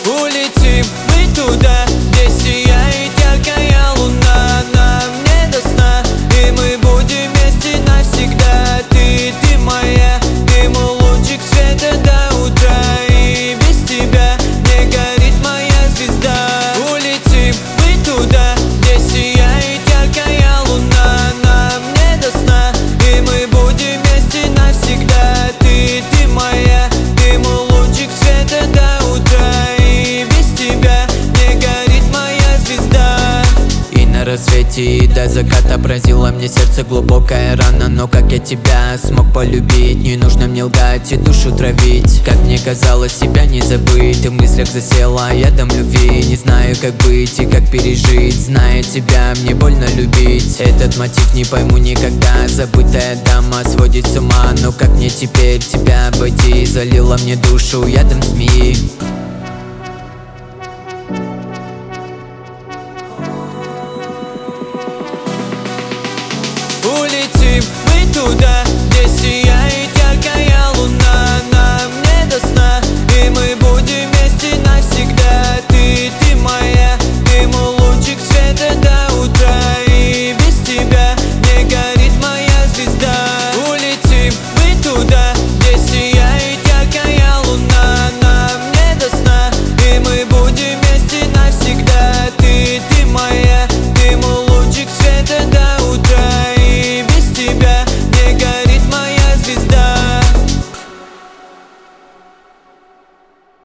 Улетим мы туда, где сияет яркая луна. Нам не до сна, и мы будем вместе навсегда. Ты моя, ты мой лучик света до утра. И без тебя не горит моя звезда. Улетим мы туда, где сияет яркая луна. Нам не до сна, и мы будем вместе навсегда. Ты моя, ты мой лучик света до утра. И без тебя не горит моя звезда. И на рассвете и до заката поразила мне сердце глубокая рана. Но как я тебя смог полюбить? Не нужно мне лгать и душу травить. Как мне казалось, себя не забыть. Ты в мыслях засела ядом любви. Не знаю, как быть и как пережить. Зная тебя, мне больно любить. Этот мотив не пойму никогда. Забытая дама сводит с ума. Но как мне теперь тебя обойти? Залила мне душу ядом змеи. Улетим мы туда,